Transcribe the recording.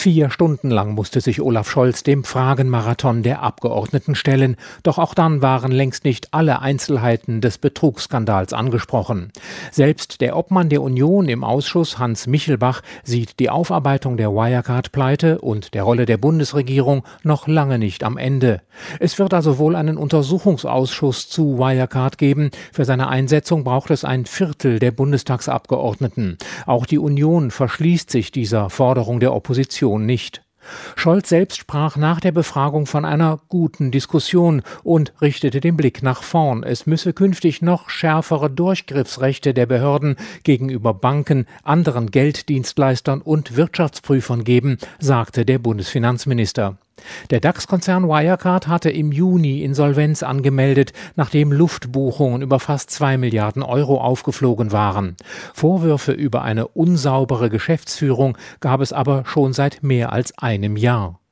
4 Stunden lang musste sich Olaf Scholz dem Fragenmarathon der Abgeordneten stellen. Doch auch dann waren längst nicht alle Einzelheiten des Betrugsskandals angesprochen. Selbst der Obmann der Union im Ausschuss, Hans Michelbach, sieht die Aufarbeitung der Wirecard-Pleite und der Rolle der Bundesregierung noch lange nicht am Ende. Es wird also wohl einen Untersuchungsausschuss zu Wirecard geben. Für seine Einsetzung braucht es ein Viertel der Bundestagsabgeordneten. Auch die Union verschließt sich dieser Forderung der Opposition nicht. Scholz selbst sprach nach der Befragung von einer guten Diskussion und richtete den Blick nach vorn. Es müsse künftig noch schärfere Durchgriffsrechte der Behörden gegenüber Banken, anderen Gelddienstleistern und Wirtschaftsprüfern geben, sagte der Bundesfinanzminister. Der DAX-Konzern Wirecard hatte im Juni Insolvenz angemeldet, nachdem Luftbuchungen über fast 2 Milliarden Euro aufgeflogen waren. Vorwürfe über eine unsaubere Geschäftsführung gab es aber schon seit mehr als einem Jahr.